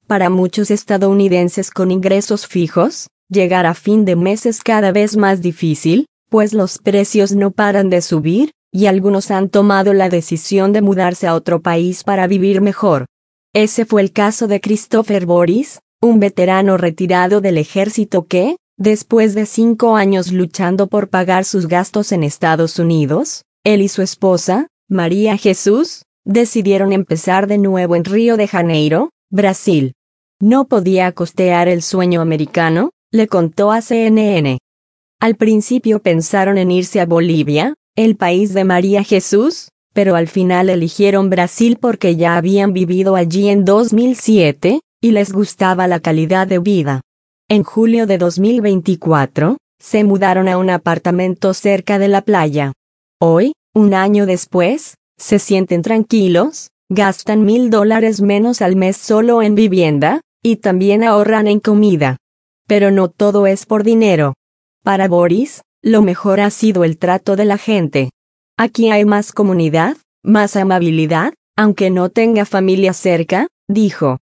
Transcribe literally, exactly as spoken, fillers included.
Para muchos estadounidenses con ingresos fijos, llegar a fin de mes es cada vez más difícil, pues los precios no paran de subir, y algunos han tomado la decisión de mudarse a otro país para vivir mejor. Ese fue el caso de Christopher Boris, un veterano retirado del ejército que, después de cinco años luchando por pagar sus gastos en Estados Unidos, él y su esposa, María Jesús, decidieron empezar de nuevo en Río de Janeiro, Brasil. No podía costear el sueño americano, le contó a C N N. Al principio pensaron en irse a Bolivia, el país de María Jesús, pero al final eligieron Brasil porque ya habían vivido allí en dos mil siete, y les gustaba la calidad de vida. En julio de dos mil veinticuatro, se mudaron a un apartamento cerca de la playa. Hoy, un año después, se sienten tranquilos, gastan mil dólares menos al mes solo en vivienda, y también ahorran en comida. Pero no todo es por dinero. Para Boris, lo mejor ha sido el trato de la gente. Aquí hay más comunidad, más amabilidad, aunque no tenga familia cerca, dijo.